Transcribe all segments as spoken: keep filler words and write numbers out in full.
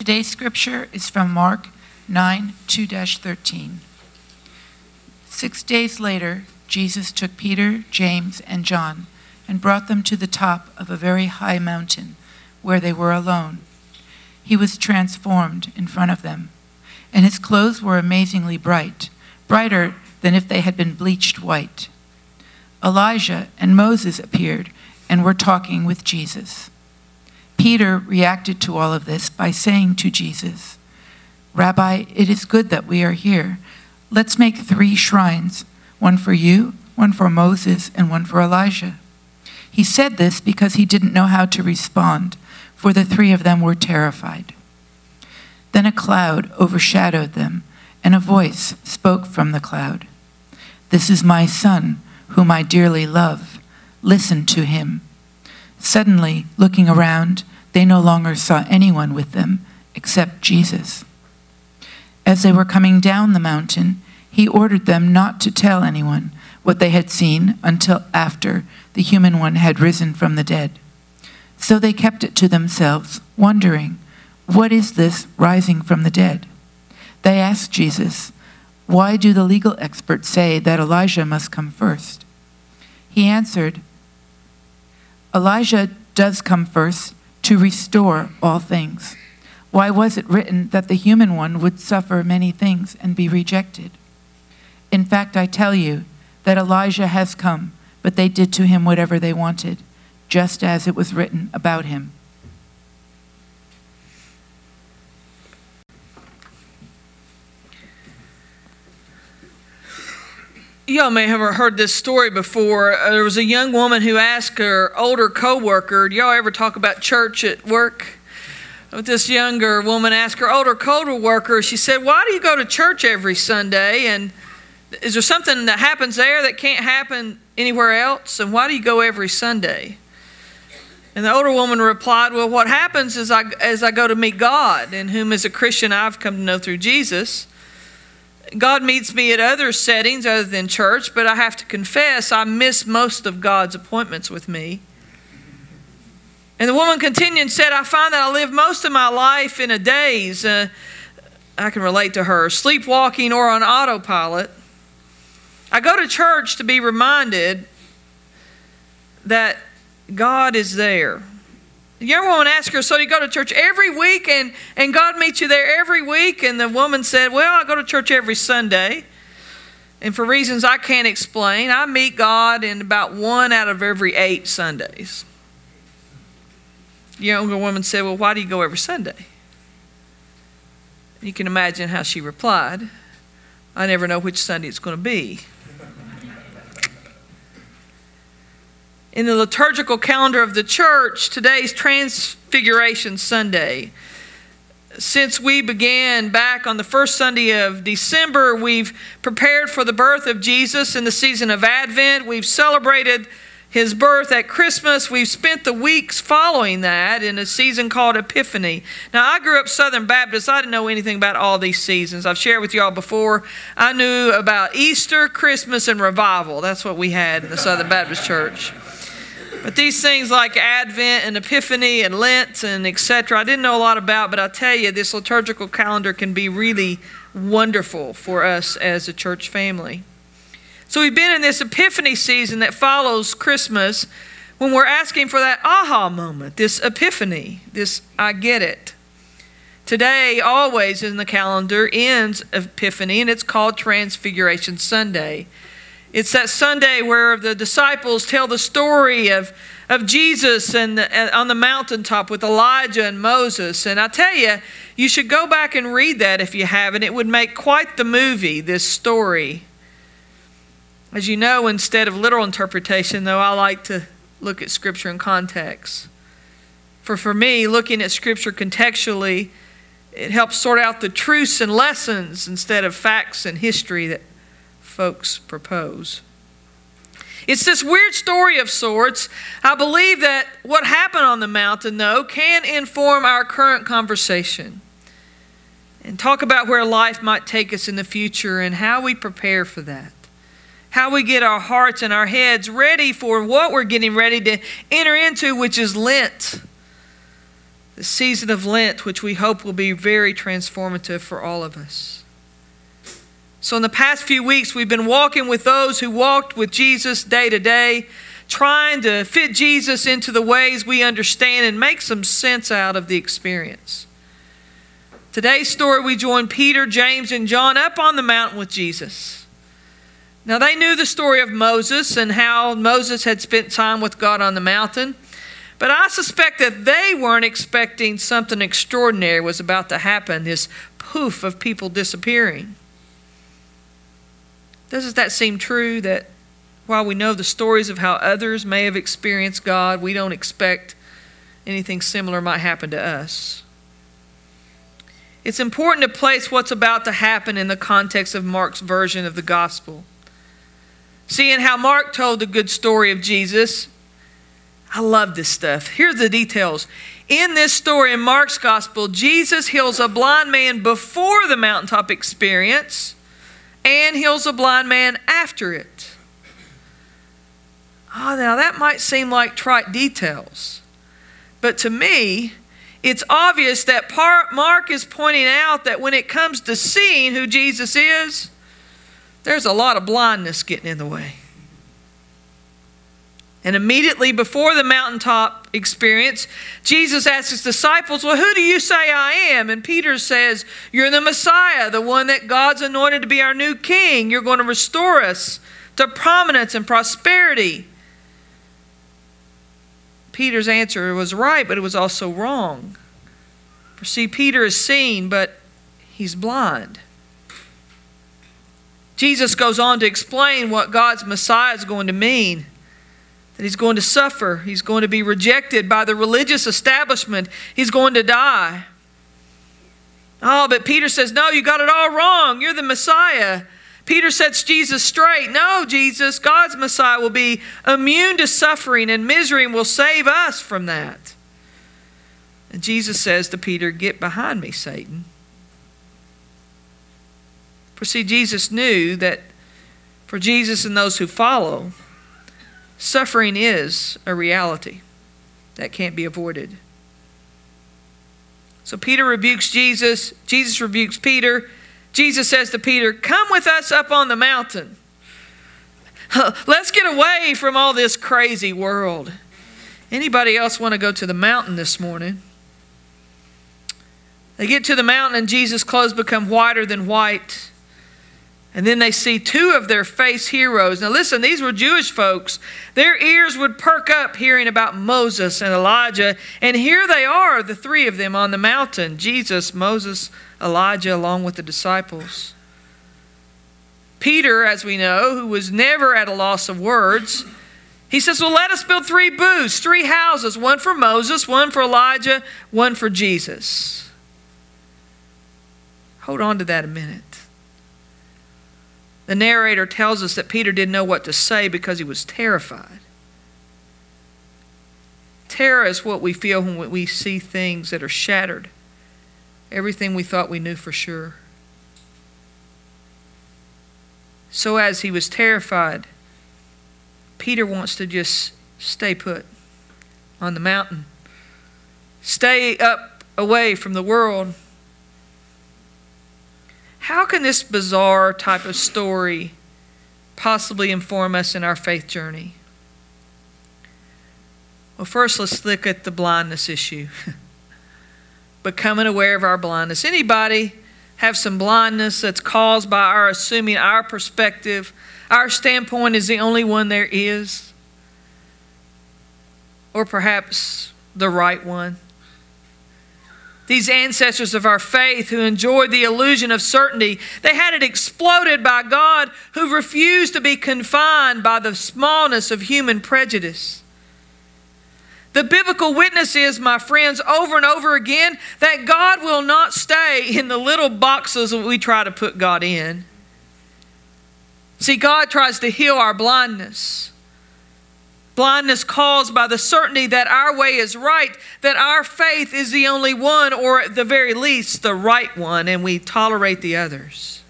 Today's scripture is from Mark nine, two to thirteen. Six days later, Jesus took Peter, James, and John and brought them to the top of a very high mountain where they were alone. He was transformed in front of them, and his clothes were amazingly bright, brighter than if they had been bleached white. Elijah and Moses appeared and were talking with Jesus. Peter reacted to all of this by saying to Jesus, "Rabbi, it is good that we are here. Let's make three shrines, one for you, one for Moses, and one for Elijah." He said this because he didn't know how to respond, for the three of them were terrified. Then a cloud overshadowed them, and a voice spoke from the cloud. "This is my son, whom I dearly love. Listen to him." Suddenly, looking around, they no longer saw anyone with them except Jesus. As they were coming down the mountain, he ordered them not to tell anyone what they had seen until after the human one had risen from the dead. So they kept it to themselves, wondering, "What is this rising from the dead?" They asked Jesus, "Why do the legal experts say that Elijah must come first?" He answered, "Elijah does come first to restore all things. Why was it written that the human one would suffer many things and be rejected? In fact, I tell you that Elijah has come, but they did to him whatever they wanted, just as it was written about him." Y'all may have heard this story before. Uh, there was a young woman who asked her older co-worker, do y'all ever talk about church at work? But this younger woman asked her older co-worker, she said, "Why do you go to church every Sunday? And is there something that happens there that can't happen anywhere else? And why do you go every Sunday?" And the older woman replied, "Well, what happens is I, as I go to meet God, in whom as a Christian I've come to know through Jesus. God meets me at other settings other than church, but I have to confess I miss most of God's appointments with me." And the woman continued and said, "I find that I live most of my life in a daze." Uh, I can relate to her, sleepwalking or on autopilot. I go to church to be reminded that God is there. The young woman asked her, "So you go to church every week and, and God meets you there every week?" And the woman said, "Well, I go to church every Sunday. And for reasons I can't explain, I meet God in about one out of every eight Sundays." The younger woman said, "Well, why do you go every Sunday?" You can imagine how she replied, "I never know which Sunday it's going to be." In the liturgical calendar of the church, today's Transfiguration Sunday. Since we began back on the first Sunday of December, we've prepared for the birth of Jesus in the season of Advent. We've celebrated his birth at Christmas. We've spent the weeks following that in a season called Epiphany. Now, I grew up Southern Baptist. I didn't know anything about all these seasons. I've shared with y'all before. I knew about Easter, Christmas, and Revival. That's what we had in the Southern Baptist Church. But these things like Advent and Epiphany and Lent and et cetera, I didn't know a lot about, but I tell you, this liturgical calendar can be really wonderful for us as a church family. So we've been in this Epiphany season that follows Christmas when we're asking for that aha moment, this epiphany, this I get it. Today, always in the calendar, ends Epiphany, and it's called Transfiguration Sunday. It's that Sunday where the disciples tell the story of, of Jesus and the, on the mountaintop with Elijah and Moses. And I tell you, you should go back and read that if you haven't. It would make quite the movie, this story. As you know, instead of literal interpretation, though, I like to look at Scripture in context. For for me, looking at Scripture contextually, it helps sort out the truths and lessons instead of facts and history that folks propose. It's this weird story of sorts. I believe that what happened on the mountain, though, can inform our current conversation and talk about where life might take us in the future and how we prepare for that. How we get our hearts and our heads ready for what we're getting ready to enter into, which is Lent. the season of Lent, which we hope will be very transformative for all of us. So in the past few weeks, we've been walking with those who walked with Jesus day to day, trying to fit Jesus into the ways we understand and make some sense out of the experience. Today's story, we join Peter, James, and John up on the mountain with Jesus. Now, they knew the story of Moses and how Moses had spent time with God on the mountain, but I suspect that they weren't expecting something extraordinary was about to happen, this poof of people disappearing. Doesn't that seem true, that while we know the stories of how others may have experienced God, we don't expect anything similar might happen to us? It's important to place what's about to happen in the context of Mark's version of the gospel. Seeing how Mark told the good story of Jesus, I love this stuff. Here's the details. In this story in Mark's gospel, Jesus heals a blind man before the mountaintop experience and heals a blind man after it. Oh, now that might seem like trite details, but to me, it's obvious that Mark is pointing out that when it comes to seeing who Jesus is, there's a lot of blindness getting in the way. And immediately before the mountaintop experience, Jesus asks his disciples, well, who do you say I am? And Peter says, you're the Messiah, the one that God's anointed to be our new king. You're going to restore us to prominence and prosperity. Peter's answer was right, but it was also wrong. For see, Peter is seen, but he's blind. Jesus goes on to explain what God's Messiah is going to mean. That he's going to suffer. He's going to be rejected by the religious establishment. He's going to die. Oh, but Peter says, no, you got it all wrong. You're the Messiah. Peter sets Jesus straight. No, Jesus, God's Messiah, will be immune to suffering and misery and will save us from that. And Jesus says to Peter, get behind me, Satan. For see, Jesus knew that for Jesus and those who follow, suffering is a reality that can't be avoided. So Peter rebukes Jesus. Jesus rebukes Peter. Jesus says to Peter, come with us up on the mountain. Let's get away from all this crazy world. Anybody else want to go to the mountain this morning? They get to the mountain and Jesus' clothes become whiter than white. And then they see two of their face heroes. Now listen, these were Jewish folks. Their ears would perk up hearing about Moses and Elijah. And here they are, the three of them on the mountain. Jesus, Moses, Elijah, along with the disciples. Peter, as we know, who was never at a loss of words, he says, well, let us build three booths, three houses, one for Moses, one for Elijah, one for Jesus. Hold on to that a minute. The narrator tells us that Peter didn't know what to say because he was terrified. Terror is what we feel when we see things that are shattered. Everything we thought we knew for sure. So as he was terrified, Peter wants to just stay put on the mountain. Stay up away from the world. How can this bizarre type of story possibly inform us in our faith journey? Well, first let's look at the blindness issue. Becoming aware of our blindness. Anybody have some blindness that's caused by our assuming our perspective, our standpoint is the only one there is? Or perhaps the right one? These ancestors of our faith who enjoyed the illusion of certainty, they had it exploded by God, who refused to be confined by the smallness of human prejudice. The biblical witness is, my friends, over and over again, that God will not stay in the little boxes that we try to put God in. See, God tries to heal our blindness. Blindness caused by the certainty that our way is right, that our faith is the only one, or at the very least, the right one, and we tolerate the others.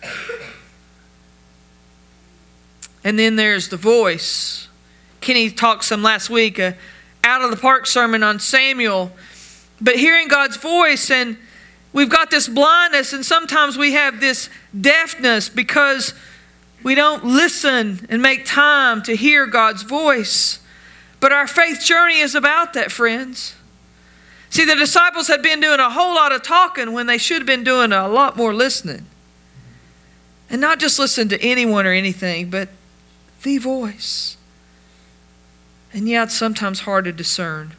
And then there's the voice. Kenny talked some last week, uh, out of the park sermon on Samuel, But hearing God's voice, and we've got this blindness, and sometimes we have this deafness because we don't listen and make time to hear God's voice. But our faith journey is about that, friends. See, the disciples had been doing a whole lot of talking when they should have been doing a lot more listening. And not just listen to anyone or anything, but the voice. And yeah, it's sometimes hard to discern.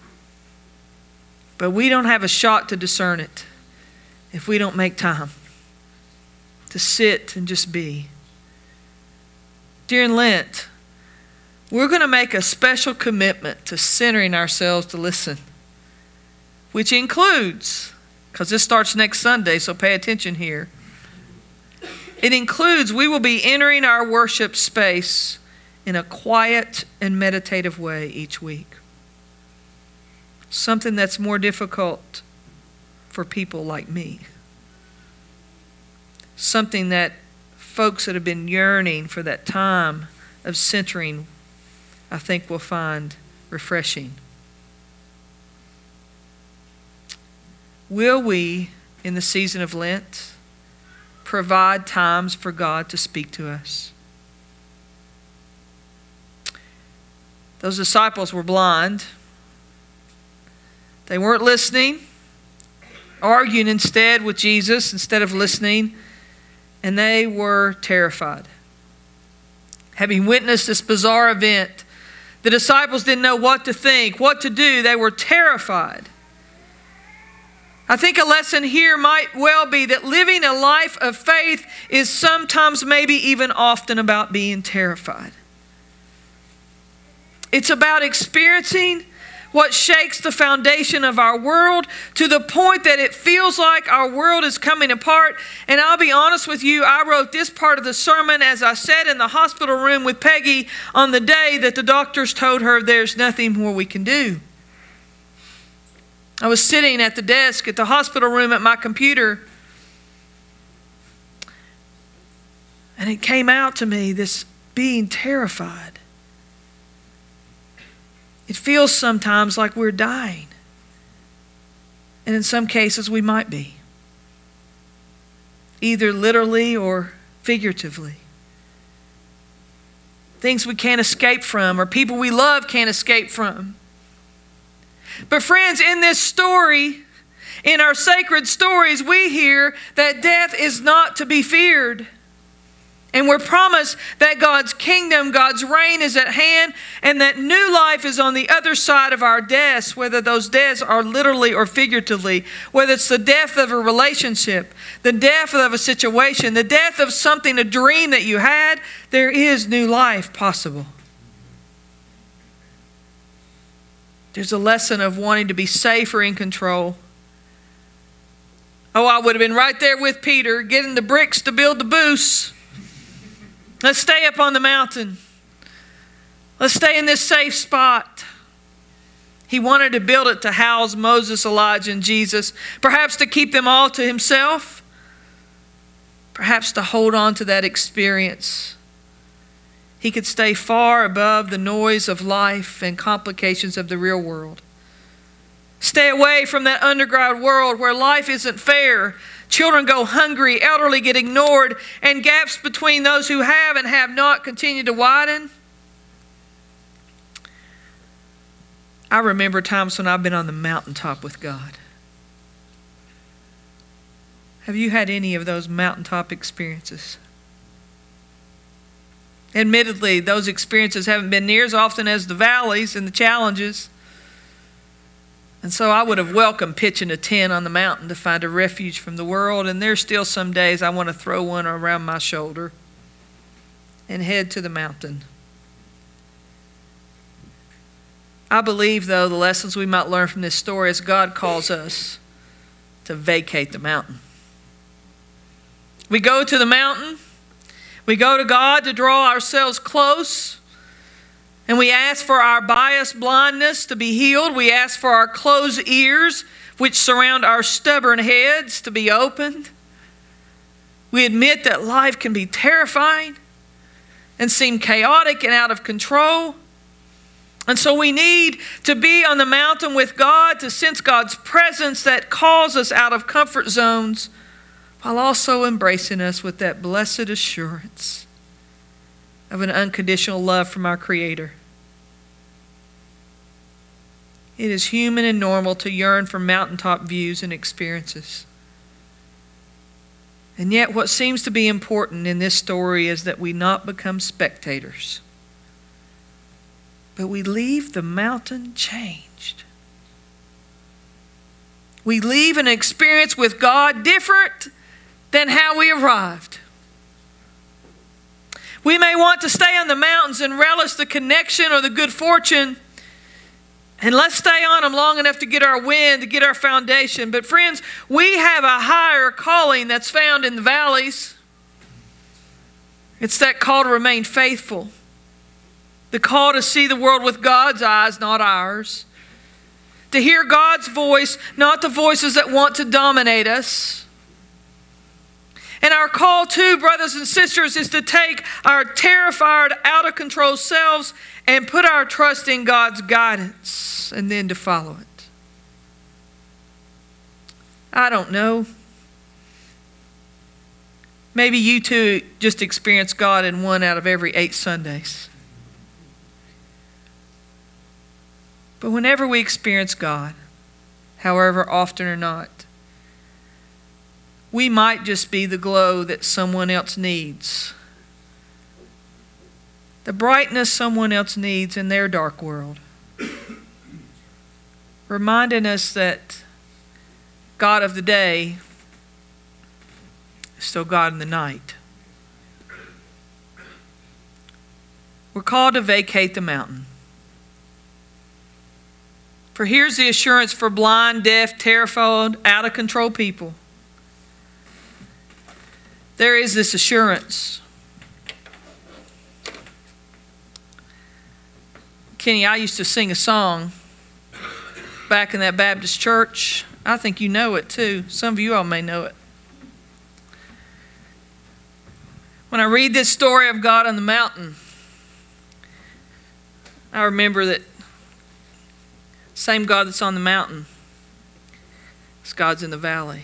But we don't have a shot to discern it if we don't make time to sit and just be. During Lent, we're going to make a special commitment to centering ourselves to listen, which includes, because this starts next Sunday, so pay attention here. It includes we will be entering our worship space in a quiet and meditative way each week. Something that's more difficult for people like me. Something that folks that have been yearning for that time of centering, I think will find refreshing. Will we, in the season of Lent, provide times for God to speak to us? Those disciples were blind. They weren't listening, arguing instead with Jesus instead of listening, and they were terrified. Having witnessed this bizarre event, the disciples didn't know what to think, what to do. They were terrified. I think a lesson here might well be that living a life of faith is sometimes, maybe even often, about being terrified. It's about experiencing what shakes the foundation of our world to the point that it feels like our world is coming apart. And I'll be honest with you, I wrote this part of the sermon as I sat in the hospital room with Peggy on the day that the doctors told her there's nothing more we can do. I was sitting at the desk at the hospital room at my computer, and it came out to me, this being terrified. It feels sometimes like we're dying. And in some cases we might be. Either literally or figuratively. Things we can't escape from, or people we love can't escape from. But friends, in this story, in our sacred stories, we hear that death is not to be feared. And we're promised that God's kingdom, God's reign is at hand, and that new life is on the other side of our deaths, whether those deaths are literally or figuratively, whether it's the death of a relationship, the death of a situation, the death of something, a dream that you had, there is new life possible. There's a lesson of wanting to be safe or in control. Oh, I would have been right there with Peter, getting the bricks to build the booths. Let's stay up on the mountain. Let's stay in this safe spot. He wanted to build it to house Moses, Elijah, and Jesus. Perhaps to keep them all to himself. Perhaps to hold on to that experience. He could stay far above the noise of life and complications of the real world. Stay away from that underground world where life isn't fair. Children go hungry, elderly get ignored, and gaps between those who have and have not continue to widen. I remember times when I've been on the mountaintop with God. Have you had any of those mountaintop experiences? Admittedly, those experiences haven't been near as often as the valleys and the challenges. And so I would have welcomed pitching a tent on the mountain to find a refuge from the world. And there's still some days I want to throw one around my shoulder and head to the mountain. I believe, though, the lessons we might learn from this story is God calls us to vacate the mountain. We go to the mountain. We go to God to draw ourselves close. And we ask for our biased blindness to be healed. We ask for our closed ears, which surround our stubborn heads, to be opened. We admit that life can be terrifying and seem chaotic and out of control. And so we need to be on the mountain with God, to sense God's presence that calls us out of comfort zones, while also embracing us with that blessed assurance of an unconditional love from our Creator. It is human and normal to yearn for mountaintop views and experiences. And yet what seems to be important in this story is that we not become spectators, but we leave the mountain changed. We leave an experience with God different than how we arrived. We may want to stay on the mountains and relish the connection or the good fortune, and let's stay on them long enough to get our wind, to get our foundation. But friends, we have a higher calling that's found in the valleys. It's that call to remain faithful. The call to see the world with God's eyes, not ours. To hear God's voice, not the voices that want to dominate us. And our call too, brothers and sisters, is to take our terrified, out-of-control selves and put our trust in God's guidance and then to follow it. I don't know. Maybe you too just experience God in one out of every eight Sundays. But whenever we experience God, however often or not, we might just be the glow that someone else needs. The brightness someone else needs in their dark world. Reminding us that God of the day is still God in the night. We're called to vacate the mountain. For here's the assurance for blind, deaf, terrified, out of control people. There is this assurance. Kenny, I used to sing a song back in that Baptist church. I think you know it too. Some of you all may know it. When I read this story of God on the mountain, I remember that same God that's on the mountain is God's in the valley.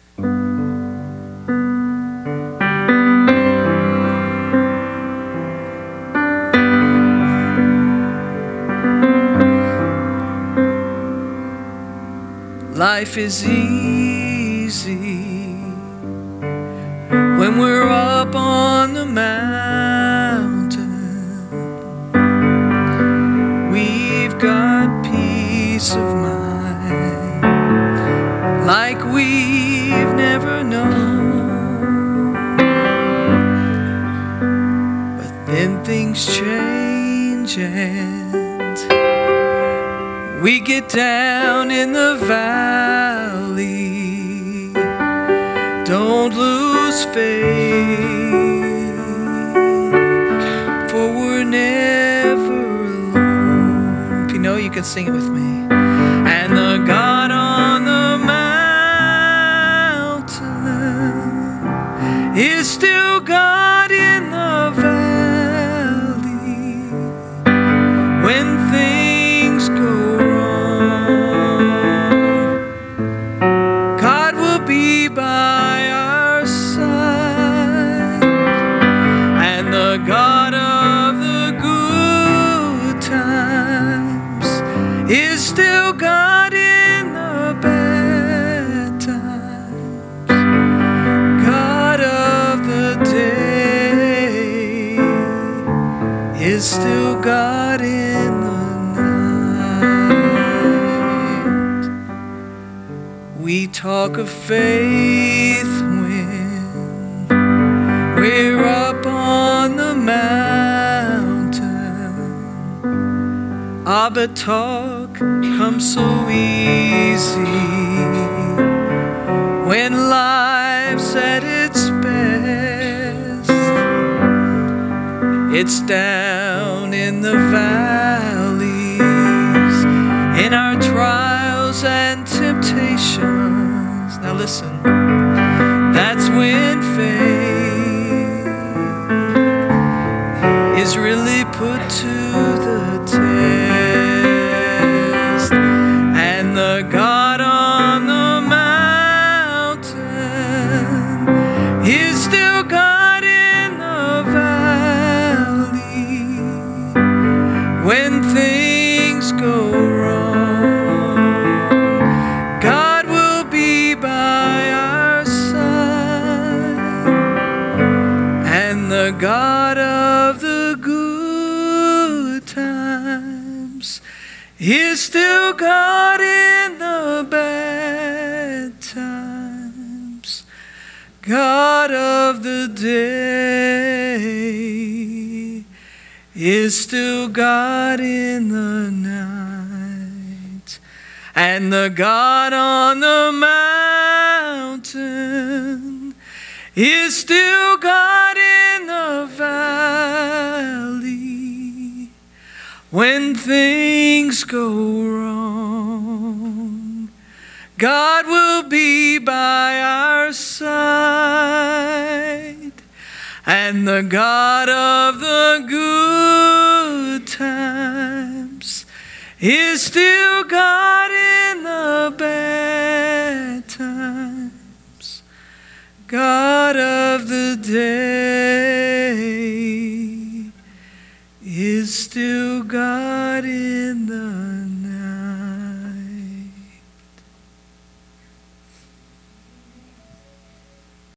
Life is easy when we're up on the mountain. We've got peace of mind like we've never known. But then things change and we get down in the valley. Don't lose faith, for we're never alone. If you know, you can sing it with me. And the God on the mountain is still God in the valley. When things go by our side, and the God of the good times is still God in the bad times. God of the day is still God in the night. We talk of faith when we're up on the mountain. Ah, but talk comes so easy when life's at its best. It's down in the valleys, in our trials and temptations. Now listen, that's when faith is really put to the test. is still God in the bad times. God of the day is still God in the night. And the God on the mountain is still God in the valley. When things go wrong, God will be by our side. And the God of the good times is still God in the bad times. God of the day is still God in the